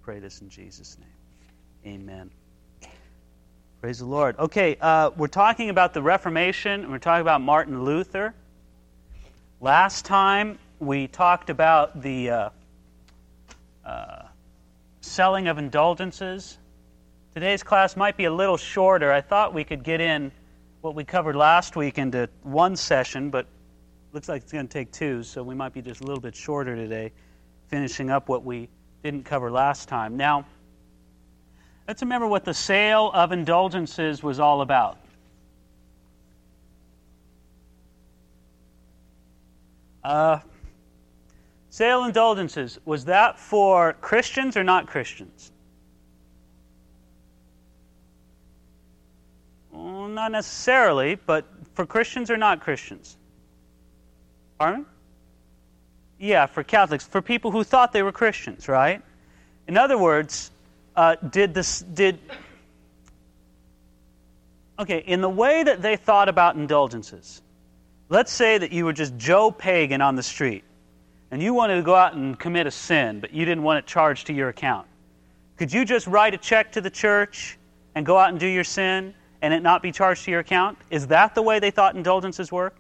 pray this in Jesus' name. Amen. Praise the Lord. Okay, we're talking about the Reformation, and we're talking about Martin Luther. Last time we talked about the selling of indulgences. Today's class might be a little shorter. I thought we could get in what we covered last week into one session, but looks like it's going to take two, so we might be just a little bit shorter today, finishing up what we didn't cover last time. Now, let's remember what the sale of indulgences was all about. Sale indulgences, was that for Christians or not Christians? Well, not necessarily, but for Christians or not Christians? Pardon? Yeah, for Catholics, for people who thought they were Christians, right? In other words, in the way that they thought about indulgences, let's say that you were just Joe Pagan on the street, and you wanted to go out and commit a sin, but you didn't want it charged to your account. Could you just write a check to the church and go out and do your sin and it not be charged to your account? Is that the way they thought indulgences worked?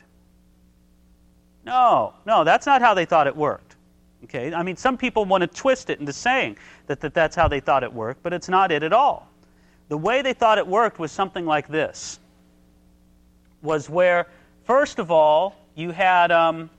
No, that's not how they thought it worked. Okay, I mean, some people want to twist it into saying that's how they thought it worked, but it's not it at all. The way they thought it worked was something like this. Was where, first of all, you had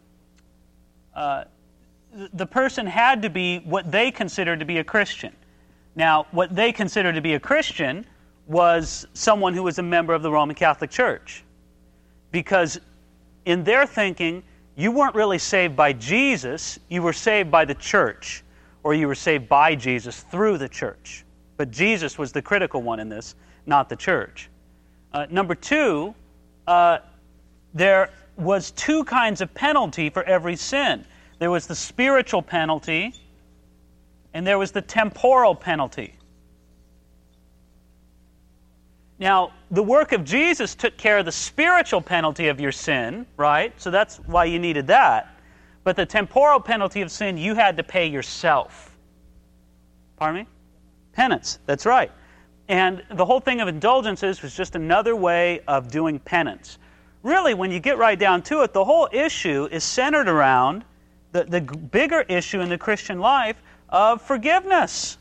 the person had to be what they considered to be a Christian. Now, what they considered to be a Christian was someone who was a member of the Roman Catholic Church. Because in their thinking, you weren't really saved by Jesus, you were saved by the church, or you were saved by Jesus through the church. But Jesus was the critical one in this, not the church. Number two, there was two kinds of penalty for every sin. There was the spiritual penalty, and there was the temporal penalty. Now, the work of Jesus took care of the spiritual penalty of your sin, right? So that's why you needed that. But the temporal penalty of sin, you had to pay yourself. Pardon me? Penance, that's right. And the whole thing of indulgences was just another way of doing penance. Really, when you get right down to it, the whole issue is centered around the bigger issue in the Christian life of forgiveness.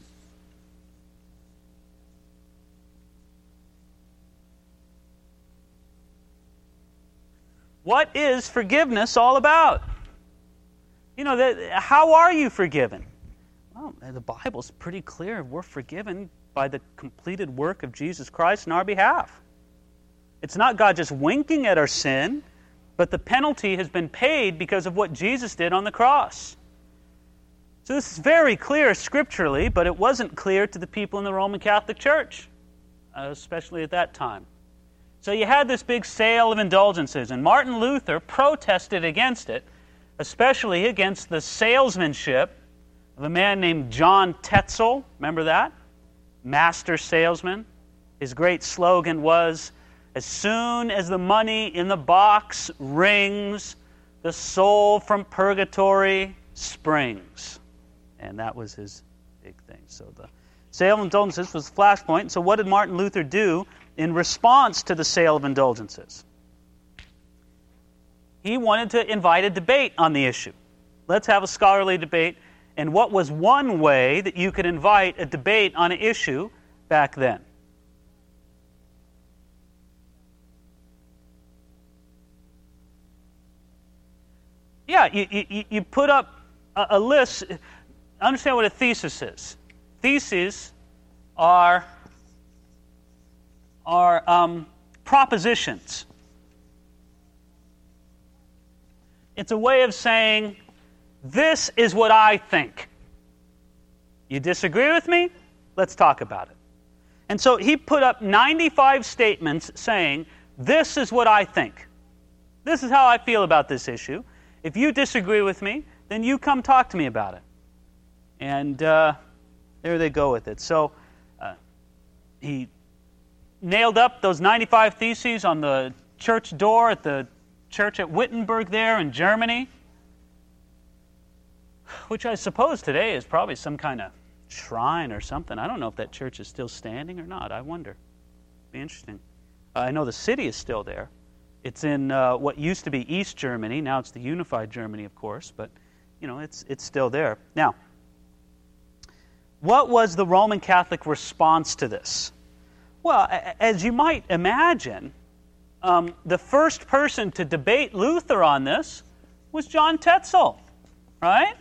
What is forgiveness all about? You know, how are you forgiven? Well, the Bible's pretty clear. We're forgiven by the completed work of Jesus Christ in our behalf. It's not God just winking at our sin, but the penalty has been paid because of what Jesus did on the cross. So this is very clear scripturally, but it wasn't clear to the people in the Roman Catholic Church, especially at that time. So you had this big sale of indulgences, and Martin Luther protested against it, especially against the salesmanship of a man named John Tetzel. Remember that? Master salesman. His great slogan was, "As soon as the money in the box rings, the soul from purgatory springs." And that was his big thing. So the sale of indulgences was the flashpoint. So what did Martin Luther do in response to the sale of indulgences? He wanted to invite a debate on the issue. Let's have a scholarly debate. And what was one way that you could invite a debate on an issue back then? Yeah, you put up a list. Understand what a thesis is. Theses are propositions. It's a way of saying, this is what I think. You disagree with me? Let's talk about it. And so he put up 95 statements saying, this is what I think. This is how I feel about this issue. If you disagree with me, then you come talk to me about it. And there they go with it. So he nailed up those 95 theses on the church door at the church at Wittenberg there in Germany, which I suppose today is probably some kind of shrine or something. I don't know if that church is still standing or not. I wonder. Be interesting. I know the city is still there. It's in what used to be East Germany. Now it's the unified Germany, of course, but it's still there. Now, what was the Roman Catholic response to this? Well, as you might imagine, the first person to debate Luther on this was John Tetzel, right?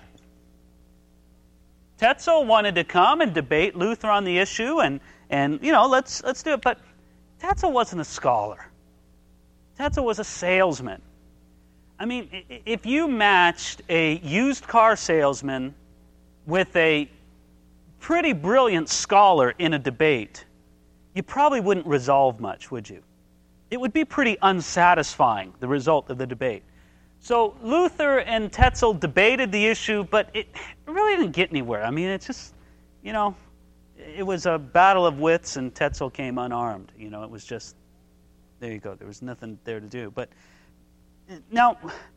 Tetzel wanted to come and debate Luther on the issue, and let's do it. But Tetzel wasn't a scholar. Tetzel was a salesman. I mean, if you matched a used car salesman with a pretty brilliant scholar in a debate, you probably wouldn't resolve much, would you? It would be pretty unsatisfying, the result of the debate. So Luther and Tetzel debated the issue, but it really didn't get anywhere. I mean, it's just, it was a battle of wits, and Tetzel came unarmed. It was just, there you go. There was nothing there to do. But now,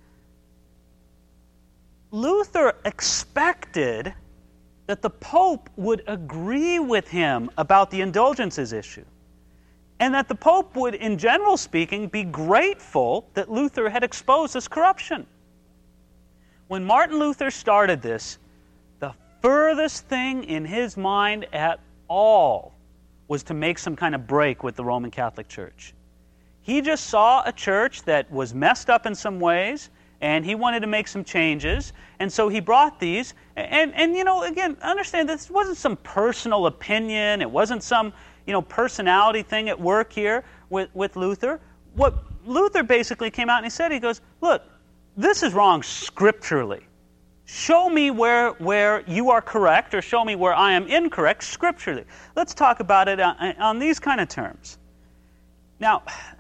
Luther expected that the Pope would agree with him about the indulgences issue, and that the Pope would, in general speaking, be grateful that Luther had exposed this corruption. When Martin Luther started this, the furthest thing in his mind at all was to make some kind of break with the Roman Catholic Church. He just saw a church that was messed up in some ways, and he wanted to make some changes, and so he brought these. And again, understand this wasn't some personal opinion. It wasn't some personality thing at work here with Luther. What Luther basically came out and he goes, look, this is wrong scripturally. Show me where you are correct, or show me where I am incorrect scripturally. Let's talk about it on these kind of terms. Now,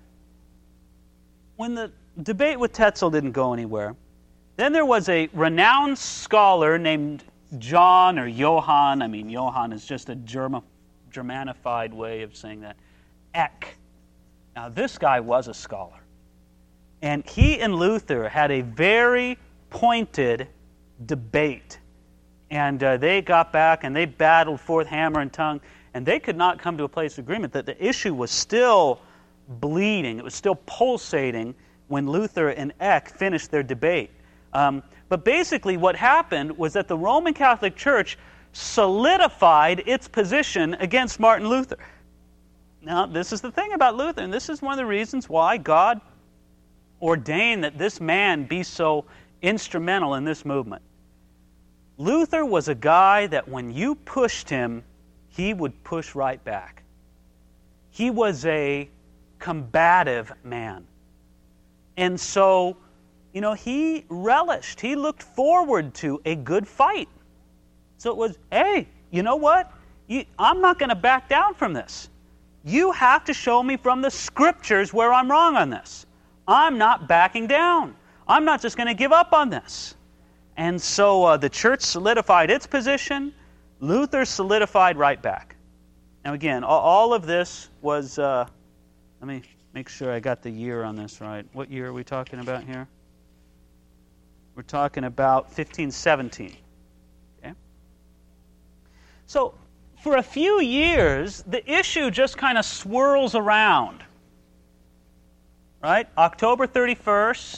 when the debate with Tetzel didn't go anywhere, then there was a renowned scholar named John or Johann. I mean, Johann is just a Germanified way of saying that. Eck. Now, this guy was a scholar. And he and Luther had a very pointed debate. And they got back and they battled forth hammer and tongue, and they could not come to a place of agreement. That the issue was still bleeding. It was still pulsating when Luther and Eck finished their debate. But basically what happened was that the Roman Catholic Church solidified its position against Martin Luther. Now, this is the thing about Luther, and this is one of the reasons why God ordained that this man be so instrumental in this movement. Luther was a guy that when you pushed him, he would push right back. He was a combative man. And so, he relished, he looked forward to a good fight. So it was, hey, you know what? I'm not going to back down from this. You have to show me from the Scriptures where I'm wrong on this. I'm not backing down. I'm not just going to give up on this. And so the church solidified its position. Luther solidified right back. Now again, all of this was, let me make sure I got the year on this right. What year are we talking about here? We're talking about 1517. Okay? So for a few years, the issue just kind of swirls around. Right? October 31st,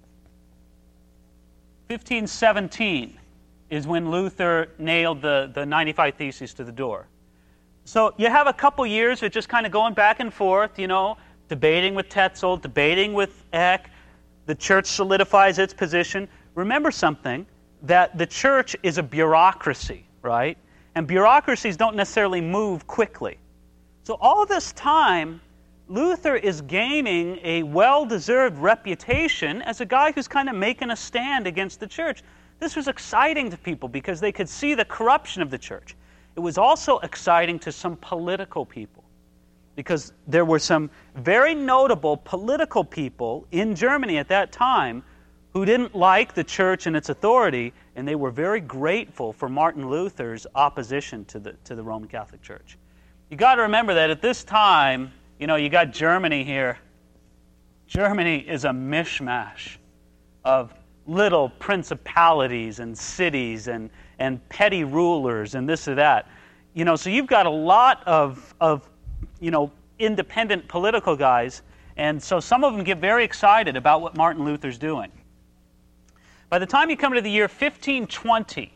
1517 is when Luther nailed the 95 Theses to the door. So you have a couple years of just kind of going back and forth, debating with Tetzel, debating with Eck. The church solidifies its position. Remember something, that the church is a bureaucracy, right? And bureaucracies don't necessarily move quickly. So all this time, Luther is gaining a well-deserved reputation as a guy who's kind of making a stand against the church. This was exciting to people because they could see the corruption of the church. It was also exciting to some political people because there were some very notable political people in Germany at that time who didn't like the church and its authority, and they were very grateful for Martin Luther's opposition to the Roman Catholic Church. You got to remember that at this time, you got Germany here. Germany is a mishmash of little principalities and cities and petty rulers and this or that. So you've got a lot of independent political guys, and so some of them get very excited about what Martin Luther's doing. By the time you come to the year 1520,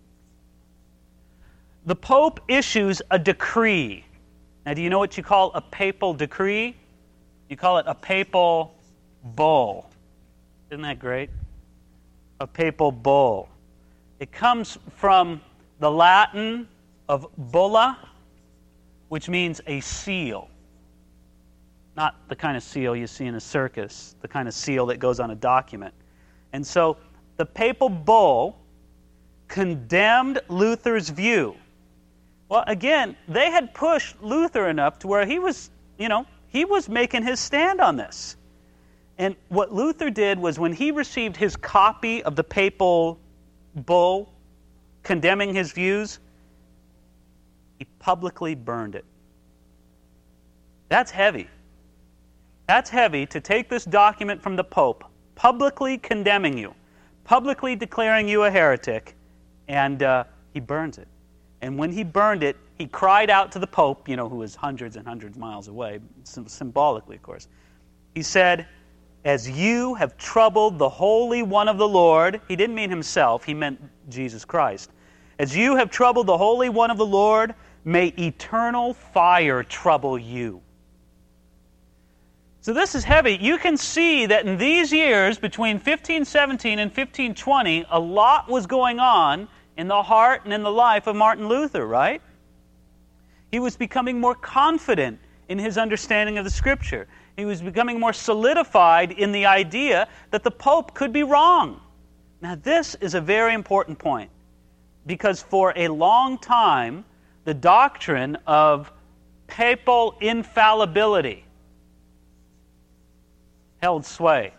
the Pope issues a decree. Now, do you know what you call a papal decree? You call it a papal bull. Isn't that great? A papal bull. It comes from the Latin of bulla, which means a seal. Not the kind of seal you see in a circus, the kind of seal that goes on a document. And so the papal bull condemned Luther's view. Well, again, they had pushed Luther enough to where he was making his stand on this. And what Luther did was, when he received his copy of the papal bull condemning his views, he publicly burned it. That's heavy. That's heavy, to take this document from the Pope, publicly condemning you, publicly declaring you a heretic, and he burns it. And when he burned it, he cried out to the Pope, who was hundreds and hundreds of miles away, symbolically, of course. He said, "As you have troubled the Holy One of the Lord," he didn't mean himself, he meant Jesus Christ. "As you have troubled the Holy One of the Lord, may eternal fire trouble you." So this is heavy. You can see that in these years, between 1517 and 1520, a lot was going on in the heart and in the life of Martin Luther, right? He was becoming more confident in his understanding of the Scripture. He was becoming more solidified in the idea that the Pope could be wrong. Now, this is a very important point, because for a long time, the doctrine of papal infallibility held sway.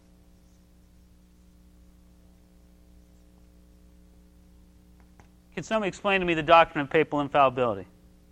Can somebody explain to me the doctrine of papal infallibility?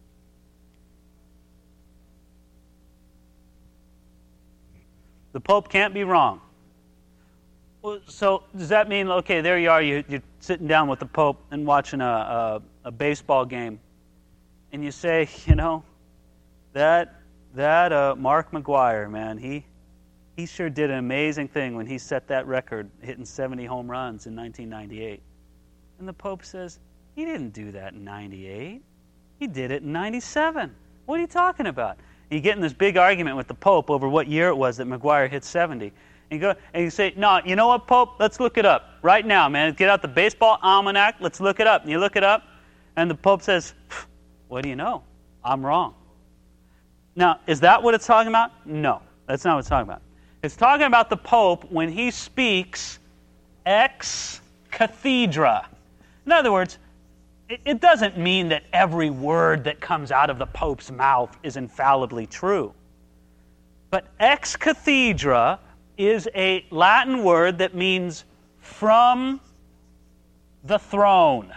The Pope can't be wrong. Well, so does that mean, okay, there you are, you're sitting down with the Pope and watching a baseball game, and you say, that Mark McGwire, man, he sure did an amazing thing when he set that record, hitting 70 home runs in 1998. And the Pope says, he didn't do that in 98. He did it in 97. What are you talking about? And you get in this big argument with the Pope over what year it was that McGwire hit 70. And you say, no, you know what, Pope? Let's look it up. Right now, man. Get out the baseball almanac. Let's look it up. And you look it up, and the Pope says, what do you know? I'm wrong. Now, is that what it's talking about? No, that's not what it's talking about. It's talking about the Pope when he speaks ex cathedra. In other words, it doesn't mean that every word that comes out of the Pope's mouth is infallibly true. But ex cathedra is a Latin word that means from the throne.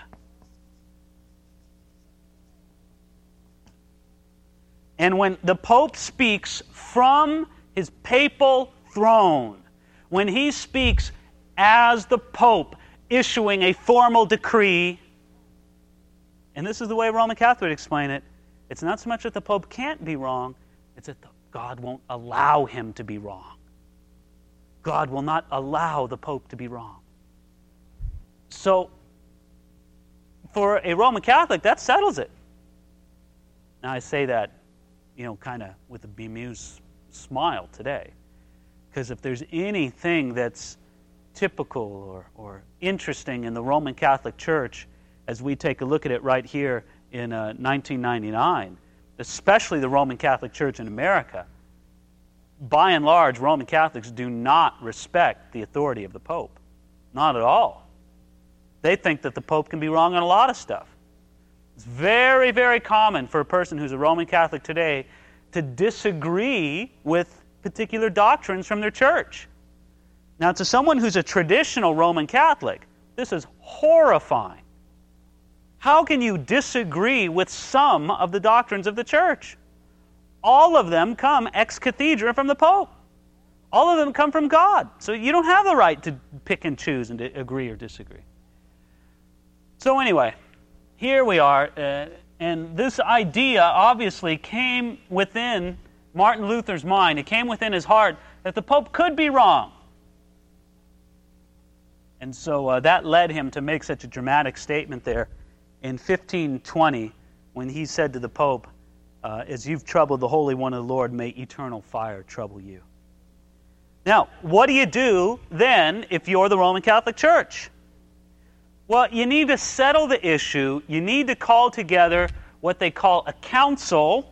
And when the Pope speaks from his papal throne, when he speaks as the Pope issuing a formal decree, and this is the way Roman Catholics explain it, it's not so much that the Pope can't be wrong, it's that God won't allow him to be wrong. God will not allow the Pope to be wrong. So, for a Roman Catholic, that settles it. Now, I say that, kind of with a bemused smile today. Because if there's anything that's typical or interesting in the Roman Catholic Church, as we take a look at it right here in 1999, especially the Roman Catholic Church in America, by and large, Roman Catholics do not respect the authority of the Pope. Not at all. They think that the Pope can be wrong on a lot of stuff. It's very, very common for a person who's a Roman Catholic today to disagree with particular doctrines from their church. Now, to someone who's a traditional Roman Catholic, this is horrifying. How can you disagree with some of the doctrines of the church? All of them come ex cathedra from the Pope. All of them come from God. So you don't have the right to pick and choose and to agree or disagree. So anyway, here we are. And this idea obviously came within Martin Luther's mind. It came within his heart that the Pope could be wrong. And so that led him to make such a dramatic statement there in 1520 when he said to the Pope, as you've troubled the Holy One of the Lord, may eternal fire trouble you. Now, what do you do then if you're the Roman Catholic Church? Well, you need to settle the issue. You need to call together what they call a council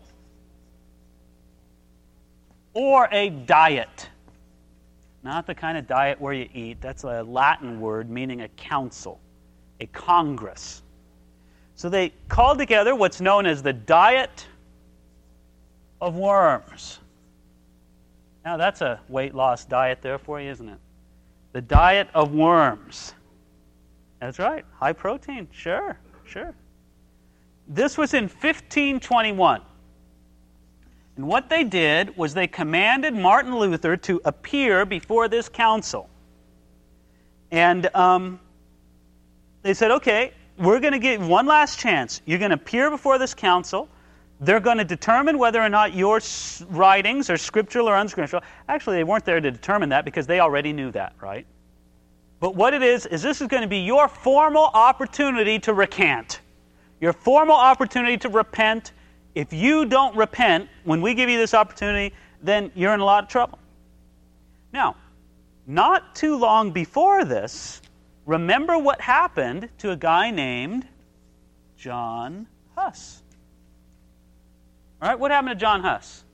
or a diet. Not the kind of diet where you eat. That's a Latin word meaning a council, a congress. So they called together what's known as the Diet of Worms. Now that's a weight loss diet there for you, isn't it? The Diet of Worms. That's right. High protein. Sure. This was in 1521. And what they did was they commanded Martin Luther to appear before this council. And they said, okay, we're going to give you one last chance. You're going to appear before this council. They're going to determine whether or not your writings are scriptural or unscriptural. Actually, they weren't there to determine that because they already knew that, right? But what it is this is going to be your formal opportunity to recant. Your formal opportunity to repent. If you don't repent, when we give you this opportunity, then you're in a lot of trouble. Now, not too long before this, remember what happened to a guy named John Huss. All right, what happened to John Huss?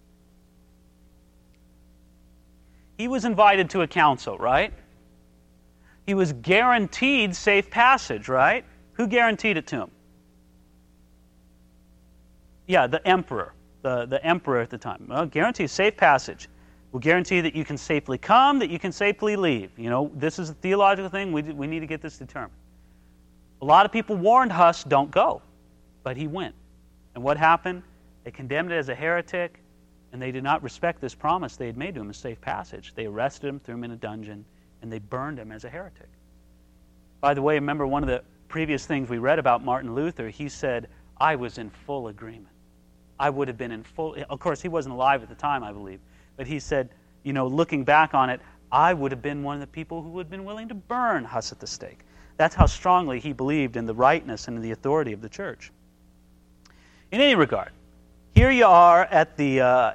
He was invited to a council, right? He was guaranteed safe passage, right? Who guaranteed it to him? Yeah, the emperor. The emperor at the time. Well, guarantee safe passage. We'll guarantee that you can safely come, that you can safely leave. You know, this is a theological thing. We need to get this determined. A lot of people warned Huss, don't go. But he went. And what happened? They condemned it as a heretic, and they did not respect this promise they had made to him, a safe passage. They arrested him, threw him in a dungeon, and they burned him as a heretic. By the way, remember one of the previous things we read about Martin Luther, he said, I was in full agreement. I would have been in full... Of course, he wasn't alive at the time, I believe. But he said, you know, looking back on it, I would have been one of the people who would have been willing to burn Huss at the stake. That's how strongly he believed in the rightness and the authority of the church. In any regard, here you are at the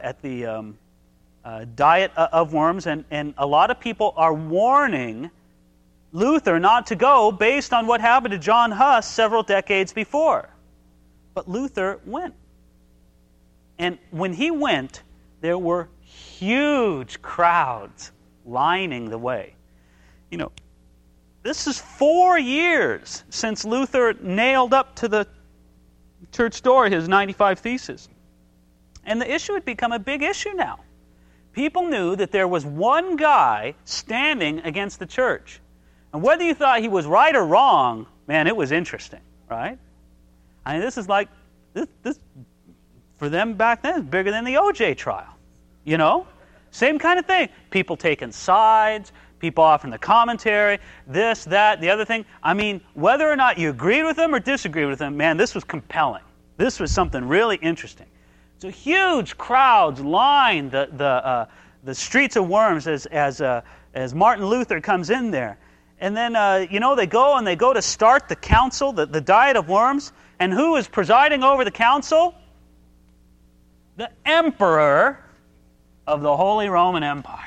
Diet of Worms, and a lot of people are warning Luther not to go based on what happened to John Huss several decades before. But Luther went. And when he went, there were huge crowds lining the way. You know, this is 4 years since Luther nailed up to the church door his 95 Theses. And the issue had become a big issue now. People knew that there was one guy standing against the church. And whether you thought he was right or wrong, man, it was interesting, right? I mean, this is like, this for them back then, is bigger than the O.J. trial. You know? Same kind of thing. People taking sides, people offering the commentary, this, that, the other thing. I mean, whether or not you agreed with them or disagreed with them, man, this was compelling. This was something really interesting. So huge crowds lined the streets of Worms as Martin Luther comes in there. And then, they go to start the council, the Diet of Worms. And who is presiding over the council? The Emperor of the Holy Roman Empire.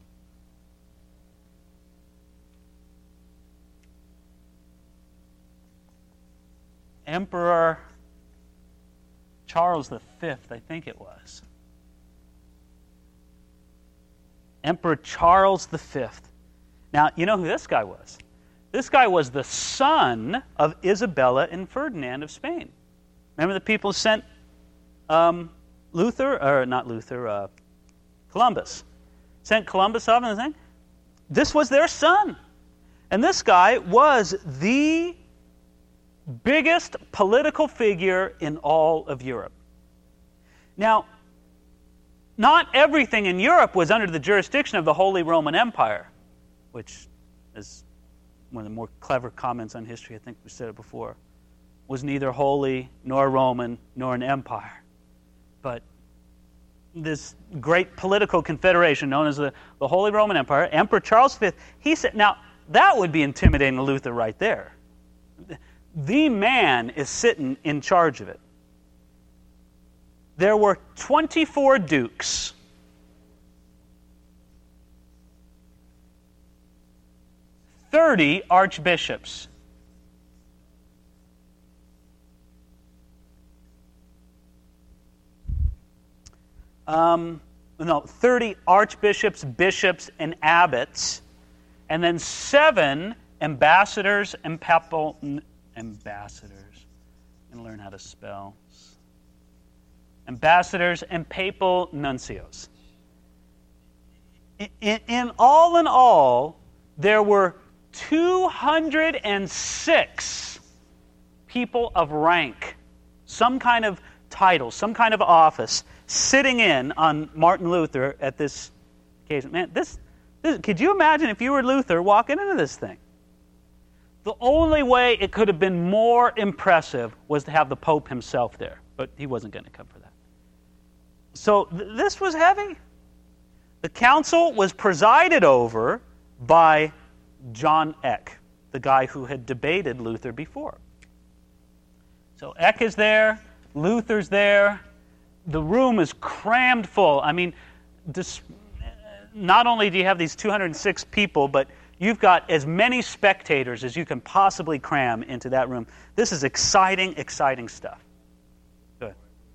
Emperor Charles V, I think it was. Emperor Charles V. Now, you know who this guy was? This guy was the son of Isabella and Ferdinand of Spain. Remember the people who sent Columbus. Sent Columbus off and thing? This was their son. And this guy was the biggest political figure in all of Europe. Now, not everything in Europe was under the jurisdiction of the Holy Roman Empire, which is one of the more clever comments on history. I think we said it before. Was neither holy, nor Roman, nor an empire. But this great political confederation known as the Holy Roman Empire, Emperor Charles V, he said, now that would be intimidating to Luther right there. The man is sitting in charge of it. There were 24 dukes. "30 archbishops. 30 archbishops, bishops, and abbots, and then 7 ambassadors and papal ambassadors. I'm going to learn how to spell. Ambassadors and papal nuncios. In all, there were 206 people of rank, some kind of title, some kind of office, sitting in on Martin Luther at this occasion. Man, this could you imagine if you were Luther walking into this thing? The only way it could have been more impressive was to have the Pope himself there, but he wasn't going to come for that. So this was heavy. The council was presided over by John Eck, the guy who had debated Luther before. So Eck is there, Luther's there. The room is crammed full. I mean, not only do you have these 206 people, but you've got as many spectators as you can possibly cram into that room. This is exciting, exciting stuff. Good.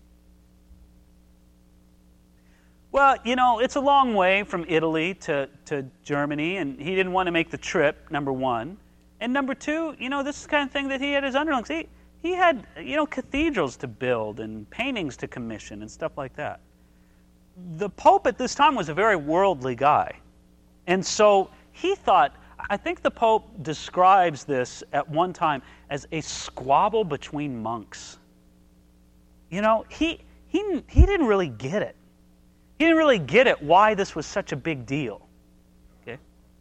Well, it's a long way from Italy to Germany, and he didn't want to make the trip, number one. And number two, this is the kind of thing that he had his underlings. He had, cathedrals to build and paintings to commission and stuff like that. The Pope at this time was a very worldly guy. And so he thought, I think the Pope describes this at one time as a squabble between monks. He didn't really get it. He didn't really get it why this was such a big deal. Okay?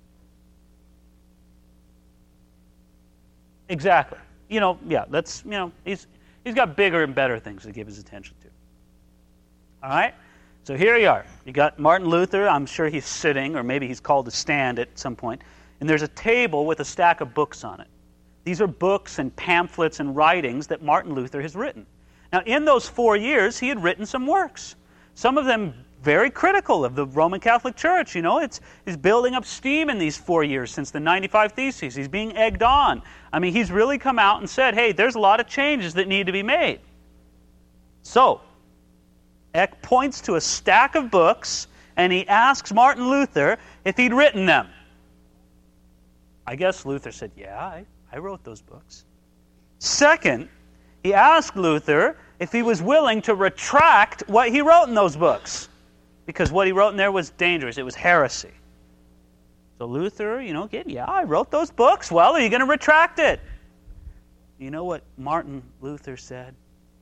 Exactly. He's got bigger and better things to give his attention to. All right? So here you are. You got Martin Luther. I'm sure he's sitting, or maybe he's called to stand at some point. And there's a table with a stack of books on it. These are books and pamphlets and writings that Martin Luther has written. Now, in those 4 years, he had written some works. Some of them very critical of the Roman Catholic Church. He's building up steam in these 4 years since the 95 Theses. He's being egged on. I mean, he's really come out and said, hey, there's a lot of changes that need to be made. So, Eck points to a stack of books, and he asks Martin Luther if he'd written them. I guess Luther said, yeah, I wrote those books. Second, he asked Luther if he was willing to retract what he wrote in those books, because what he wrote in there was dangerous. It was heresy. So Luther, yeah, I wrote those books. Well, are you going to retract it? You know what Martin Luther said?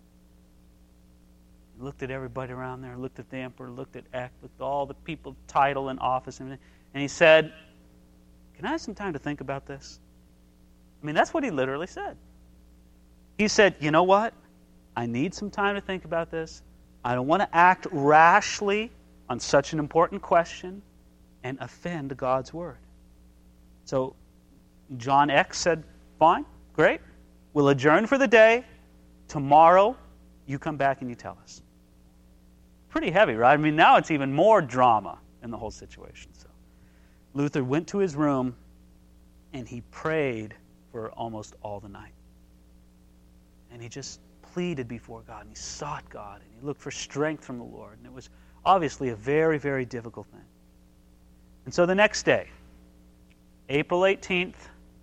He looked at everybody around there, looked at the emperor, looked at Eck, looked at all the people, title and office, and he said, can I have some time to think about this? I mean, that's what he literally said. He said, you know what? I need some time to think about this. I don't want to act rashly on such an important question and offend God's word. So John Eck said, fine, great. We'll adjourn for the day. Tomorrow, you come back and you tell us. Pretty heavy, right? I mean, now it's even more drama in the whole situation. So Luther went to his room and he prayed for almost all the night. And he just pleaded before God, and he sought God, and he looked for strength from the Lord. And it was obviously a very, very difficult thing. And so the next day, April 18th,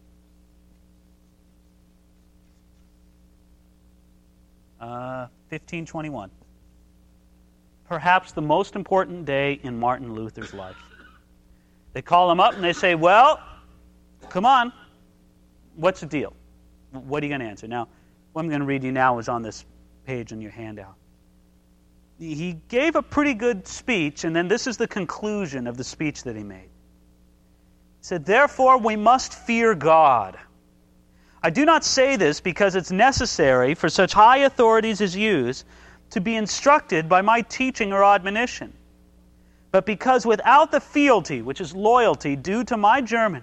uh, 1521, perhaps the most important day in Martin Luther's life. They call him up and they say, well, come on, what's the deal? What are you going to answer? Now, what I'm going to read you now is on this page in your handout. he gave a pretty good speech, and then this is the conclusion of the speech that he made. He said, "Therefore we must fear God. I do not say this because it's necessary for such high authorities as you to be instructed by my teaching or admonition, but because without the fealty, which is loyalty due to my Germany,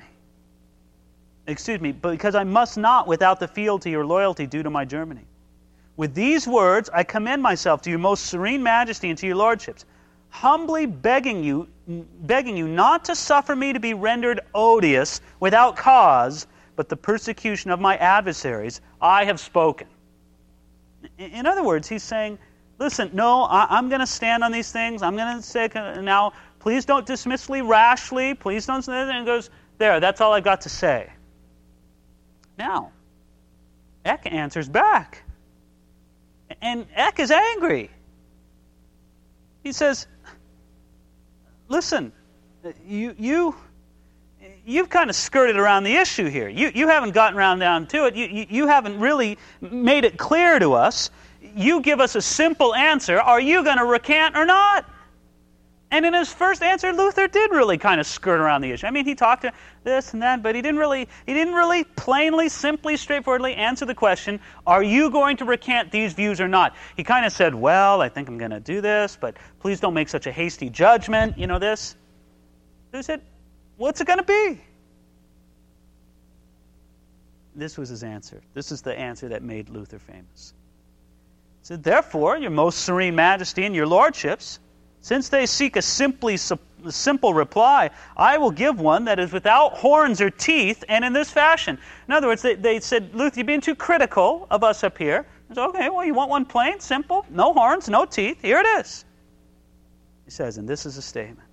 but because I must not without the fealty or loyalty due to my Germany. With these words I commend myself to your most serene majesty and to your lordships, humbly begging you not to suffer me to be rendered odious without cause, but the persecution of my adversaries I have spoken." In other words, he's saying, listen, no, I'm going to stand on these things. I'm going to say, now, please don't dismiss me rashly. Please don't say that. And he goes, there, that's all I've got to say. Now, Eck answers back. And Eck is angry. He says, listen, you've kind of skirted around the issue here. You haven't gotten around down to it. You haven't really made it clear to us. You give us a simple answer. Are you going to recant or not? And in his first answer, Luther did really kind of skirt around the issue. I mean, he talked to this and that, but he didn't really plainly, simply, straightforwardly answer the question, are you going to recant these views or not? He kind of said, well, I think I'm going to do this, but please don't make such a hasty judgment, this. So he said, what's it going to be? This was his answer. This is the answer that made Luther famous. He said, therefore, your most serene majesty and your lordships, since they seek a simple reply, I will give one that is without horns or teeth and in this fashion. In other words, they said, Luther, you're being too critical of us up here. I said, okay, well, you want one plain, simple, no horns, no teeth. Here it is. He says, and this is a statement.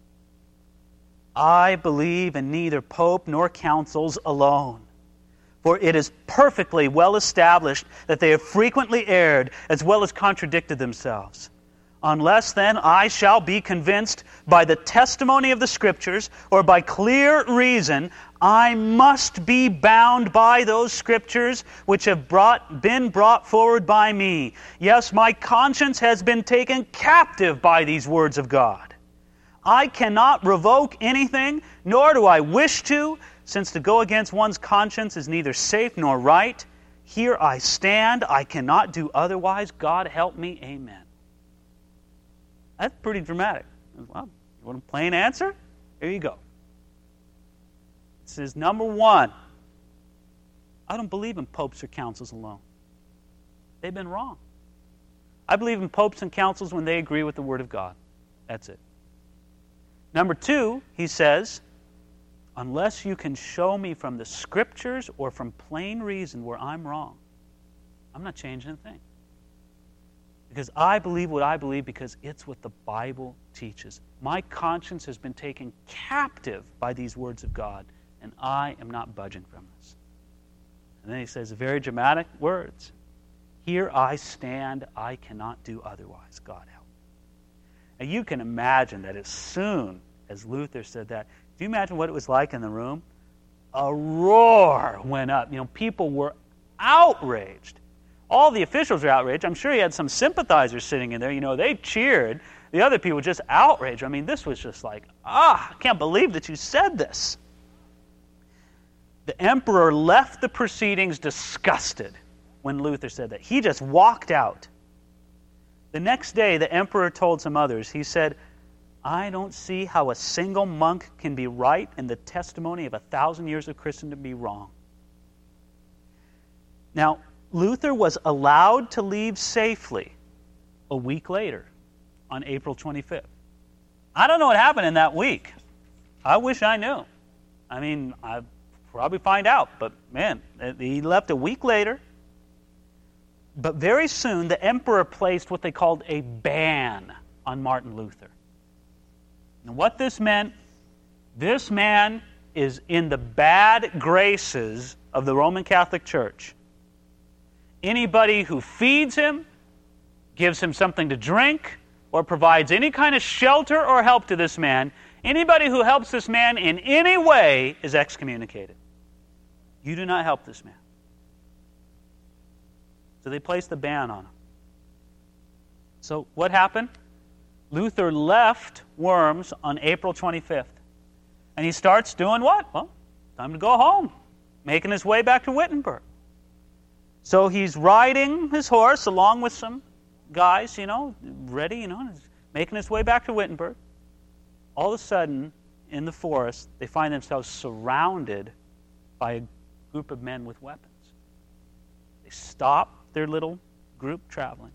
I believe in neither pope nor councils alone. For it is perfectly well established that they have frequently erred as well as contradicted themselves. Unless then I shall be convinced by the testimony of the Scriptures or by clear reason, I must be bound by those Scriptures which have been brought forward by me. Yes, my conscience has been taken captive by these words of God. I cannot revoke anything, nor do I wish to, since to go against one's conscience is neither safe nor right. Here I stand, I cannot do otherwise. God help me, amen. That's pretty dramatic. Well, you want a plain answer? Here you go. It says, number one, I don't believe in popes or councils alone. They've been wrong. I believe in popes and councils when they agree with the Word of God. That's it. Number two, he says, unless you can show me from the Scriptures or from plain reason where I'm wrong, I'm not changing a thing. Because I believe what I believe because it's what the Bible teaches. My conscience has been taken captive by these words of God, and I am not budging from this. And then he says very dramatic words. Here I stand, I cannot do otherwise. God help me. Now you can imagine that as soon as Luther said that, do you imagine what it was like in the room? A roar went up. People were outraged. All the officials were outraged. I'm sure he had some sympathizers sitting in there. They cheered. The other people were just outraged. I mean, this was just like, I can't believe that you said this. The emperor left the proceedings disgusted when Luther said that. He just walked out. The next day, the emperor told some others, he said, I don't see how a single monk can be right and the testimony of 1,000 years of Christendom be wrong. Now, Luther was allowed to leave safely a week later on April 25th. I don't know what happened in that week. I wish I knew. I mean, I'd probably find out, but man, he left a week later. But very soon, the emperor placed what they called a ban on Martin Luther. And what this meant, this man is in the bad graces of the Roman Catholic Church. Anybody who feeds him, gives him something to drink, or provides any kind of shelter or help to this man, anybody who helps this man in any way is excommunicated. You do not help this man. So they placed the ban on him. So what happened? Luther left Worms on April 25th. And he starts doing what? Well, time to go home, making his way back to Wittenberg. So he's riding his horse along with some guys, ready, making his way back to Wittenberg. All of a sudden, in the forest, they find themselves surrounded by a group of men with weapons. They stop their little group traveling.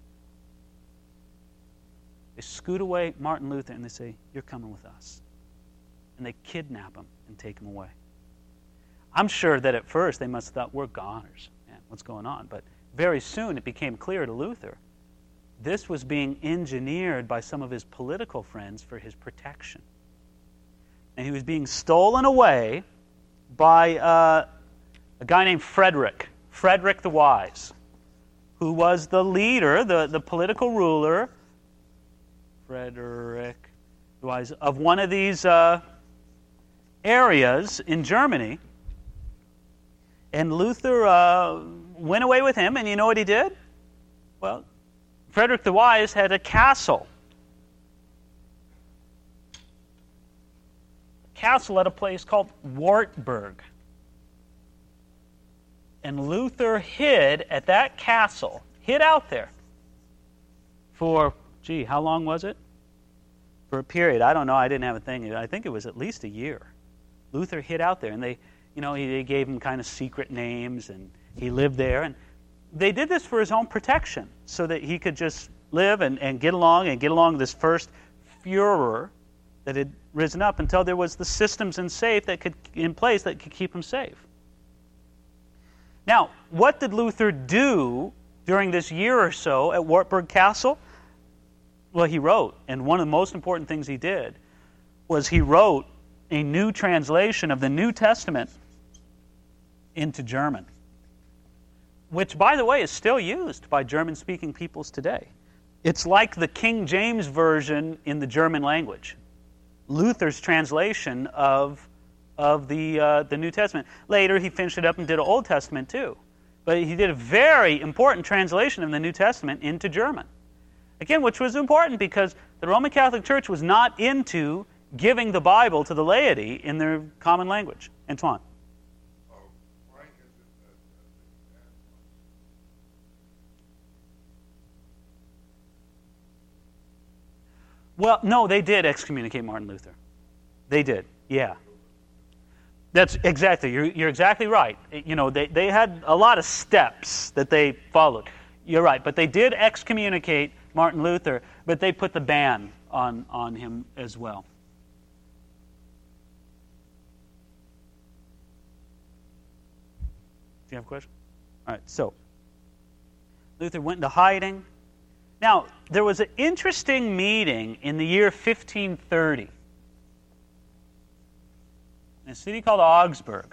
They scoot away Martin Luther and they say, "You're coming with us." And they kidnap him and take him away. I'm sure that at first they must have thought, "We're goners. Man, what's going on?" But very soon it became clear to Luther this was being engineered by some of his political friends for his protection. And he was being stolen away by a guy named Frederick the Wise, who was the leader, the political ruler, Frederick the Wise, of one of these areas in Germany. And Luther went away with him, and you know what he did? Well, Frederick the Wise had a castle. A castle at a place called Wartburg. And Luther hid at that castle, hid out there for, how long was it? For a period. I don't know. I didn't have a thing. I think it was at least a year. Luther hid out there, and they gave him kind of secret names, and he lived there. And they did this for his own protection, so that he could just live and get along this first Führer that had risen up until there was the systems in place that could keep him safe. Now, what did Luther do during this year or so at Wartburg Castle? Well, he wrote, and one of the most important things he did was he wrote a new translation of the New Testament into German, which, by the way, is still used by German-speaking peoples today. It's like the King James Version in the German language, Luther's translation of the New Testament. Later, he finished it up and did an Old Testament too. But he did a very important translation of the New Testament into German. Again, which was important because the Roman Catholic Church was not into giving the Bible to the laity in their common language. Antoine. Well, no, they did excommunicate Martin Luther. They did, yeah. That's exactly, you're exactly right. They had a lot of steps that they followed. You're right, but they did excommunicate Martin Luther, but they put the ban on him as well. Do you have a question? All right, so Luther went into hiding. Now, there was an interesting meeting in the year 1530 in a city called Augsburg,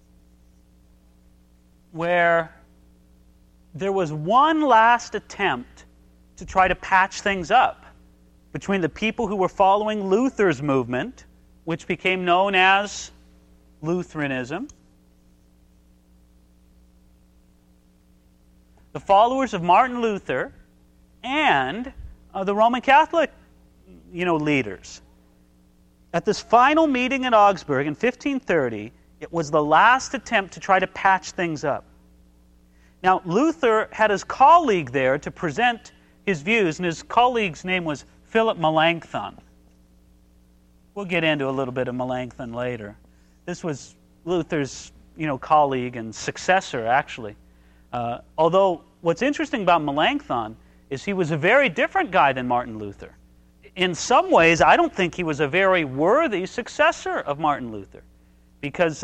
where there was one last attempt to try to patch things up between the people who were following Luther's movement, which became known as Lutheranism, the followers of Martin Luther, and the Roman Catholic, leaders. At this final meeting in Augsburg in 1530, it was the last attempt to try to patch things up. Now, Luther had his colleague there to present his views, and his colleague's name was Philip Melanchthon. We'll get into a little bit of Melanchthon later. This was Luther's, colleague and successor, actually. Although, what's interesting about Melanchthon is he was a very different guy than Martin Luther. In some ways, I don't think he was a very worthy successor of Martin Luther, because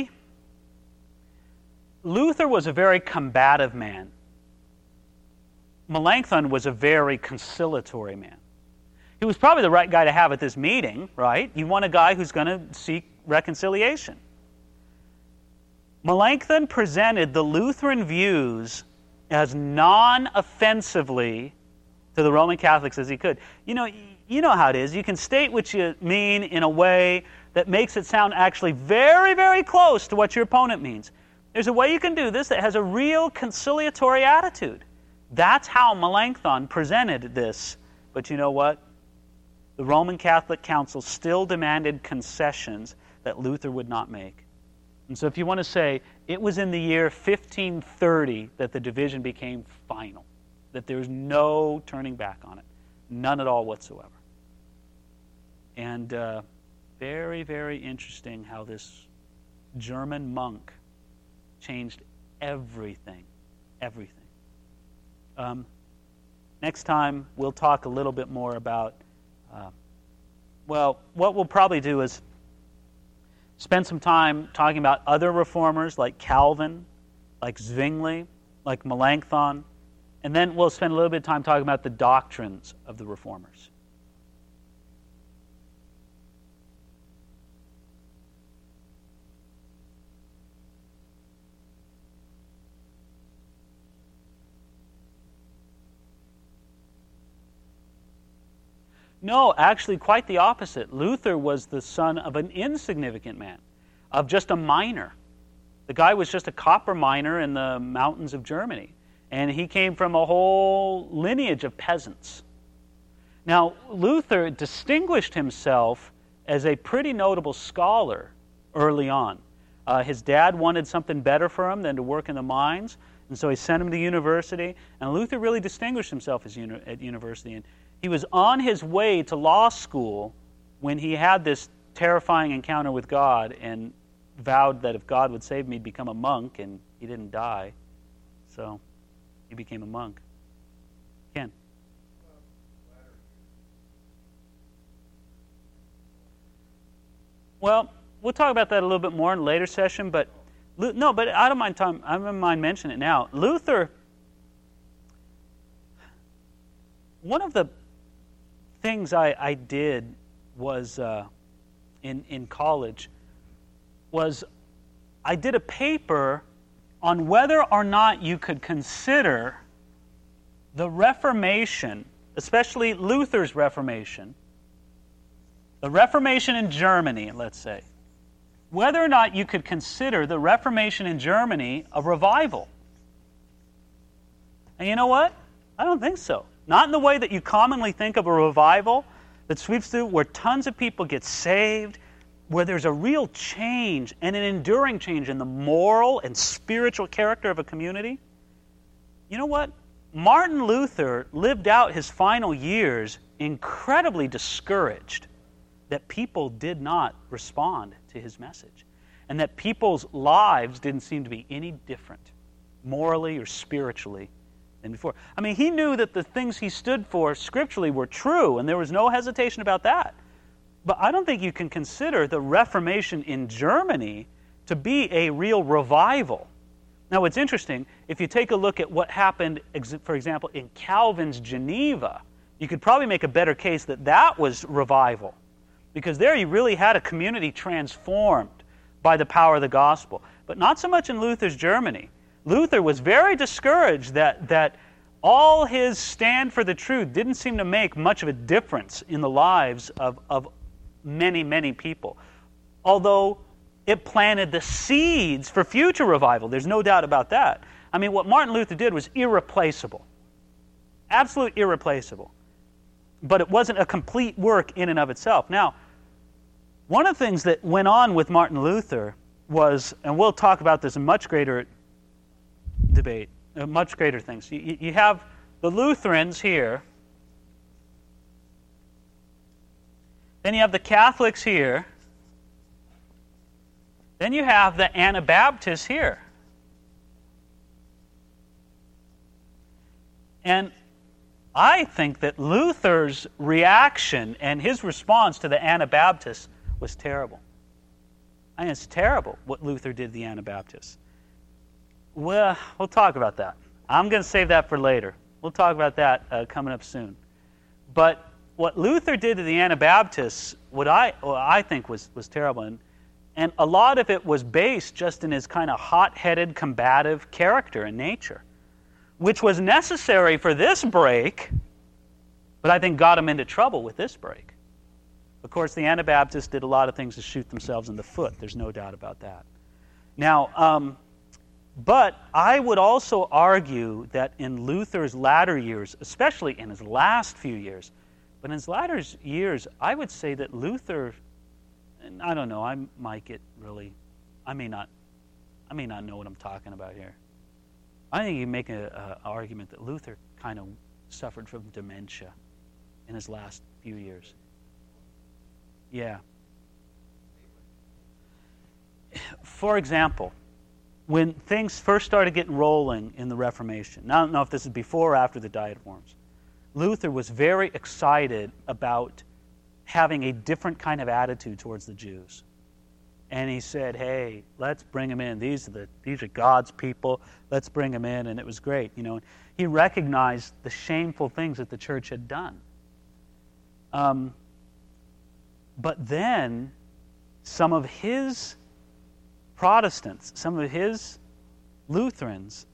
Luther was a very combative man. Melanchthon was a very conciliatory man. He was probably the right guy to have at this meeting, right? You want a guy who's going to seek reconciliation. Melanchthon presented the Lutheran views as non-offensively to the Roman Catholics as he could. You know how it is. You can state what you mean in a way that makes it sound actually very, very close to what your opponent means. There's a way you can do this that has a real conciliatory attitude. That's how Melanchthon presented this. But you know what? The Roman Catholic Council still demanded concessions that Luther would not make. And so if you want to say, it was in the year 1530 that the division became final, that there's no turning back on it, none at all whatsoever. And very, very interesting how this German monk changed everything. Next time, we'll talk a little bit more about, what we'll probably do is spend some time talking about other reformers like Calvin, like Zwingli, like Melanchthon, and then we'll spend a little bit of time talking about the doctrines of the reformers. No, actually quite the opposite. Luther was the son of an insignificant man, of just a miner. The guy was just a copper miner in the mountains of Germany, and he came from a whole lineage of peasants. Now, Luther distinguished himself as a pretty notable scholar early on. His dad wanted something better for him than to work in the mines, and so he sent him to university, and Luther really distinguished himself at university. And he was on his way to law school when he had this terrifying encounter with God and vowed that if God would save me, he'd become a monk, and he didn't die. So he became a monk. Ken? Well, we'll talk about that a little bit more in a later session, but I don't mind mentioning it now. Luther, one of the things I did was in college was I did a paper on whether or not you could consider the Reformation, especially Luther's Reformation, the Reformation in Germany, let's say, whether or not you could consider the Reformation in Germany a revival. And you know what? I don't think so. Not in the way that you commonly think of a revival that sweeps through, where tons of people get saved, where there's a real change and an enduring change in the moral and spiritual character of a community. You know what? Martin Luther lived out his final years incredibly discouraged that people did not respond to his message, and that people's lives didn't seem to be any different, morally or spiritually, than before. I mean, he knew that the things he stood for scripturally were true, and there was no hesitation about that. But I don't think you can consider the Reformation in Germany to be a real revival. Now, what's interesting, if you take a look at what happened, for example, in Calvin's Geneva, you could probably make a better case that that was revival, because there you really had a community transformed by the power of the gospel. But not so much in Luther's Germany. Luther was very discouraged that all his stand for the truth didn't seem to make much of a difference in the lives of many, many people. Although it planted the seeds for future revival. There's no doubt about that. I mean, what Martin Luther did was irreplaceable. Absolute irreplaceable. But it wasn't a complete work in and of itself. Now, one of the things that went on with Martin Luther was, and we'll talk about this in much greater debate, much greater things. You have the Lutherans here. Then you have the Catholics here. Then you have the Anabaptists here. And I think that Luther's reaction and his response to the Anabaptists was terrible. I mean, it's terrible what Luther did to the Anabaptists. Well, we'll talk about that. I'm going to save that for later. We'll talk about that coming up soon. But what Luther did to the Anabaptists, what I think was terrible, and a lot of it was based just in his kind of hot-headed, combative character and nature, which was necessary for this break, but I think got him into trouble with this break. Of course, the Anabaptists did a lot of things to shoot themselves in the foot. There's no doubt about that. Now, But I would also argue that in Luther's latter years, especially in his last few years, but in his latter years, I would say that Luther, and I don't know, I might get really, I may not know what I'm talking about here. I think you can make an argument that Luther kind of suffered from dementia in his last few years. Yeah. For example, when things first started getting rolling in the Reformation, now I don't know if this is before or after the Diet of Worms, Luther was very excited about having a different kind of attitude towards the Jews. And he said, hey, let's bring them in. These are God's people. Let's bring them in. And it was great. You know, he recognized the shameful things that the church had done. But then some of his Protestants, some of his Lutherans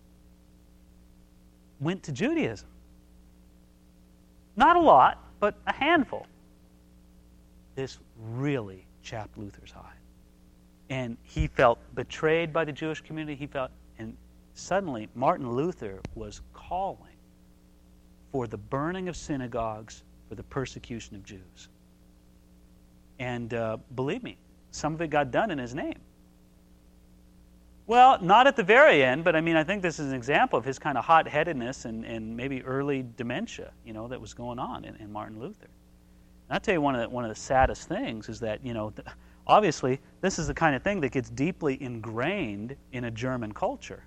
went to Judaism. Not a lot, but a handful. This really chapped Luther's hide. And he felt betrayed by the Jewish community. And suddenly Martin Luther was calling for the burning of synagogues, for the persecution of Jews. And believe me, some of it got done in his name. Well, not at the very end, but I think this is an example of his kind of hot-headedness and maybe early dementia, that was going on in Martin Luther. And I'll tell you one of the saddest things is that, obviously, this is the kind of thing that gets deeply ingrained in a German culture.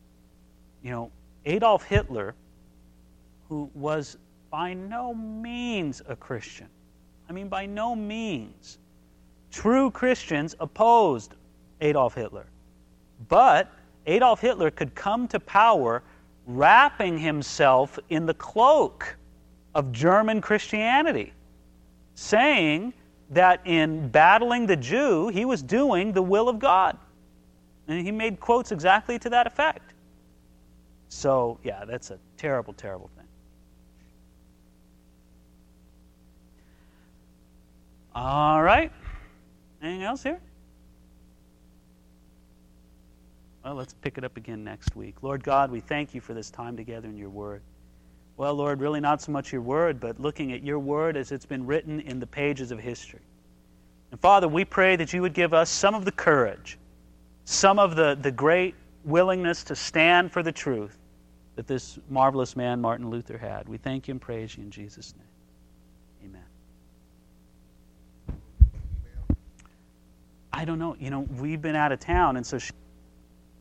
Adolf Hitler, who was by no means a Christian, by no means. True Christians opposed Adolf Hitler. But Adolf Hitler could come to power wrapping himself in the cloak of German Christianity, saying that in battling the Jew, he was doing the will of God. And he made quotes exactly to that effect. So, yeah, that's a terrible, terrible thing. All right. Anything else here? Well, let's pick it up again next week. Lord God, we thank you for this time together in your word. Well, Lord, really not so much your word, but looking at your word as it's been written in the pages of history. And Father, we pray that you would give us some of the courage, some of the great willingness to stand for the truth that this marvelous man, Martin Luther, had. We thank you and praise you in Jesus' name. Amen. I don't know. We've been out of town, and so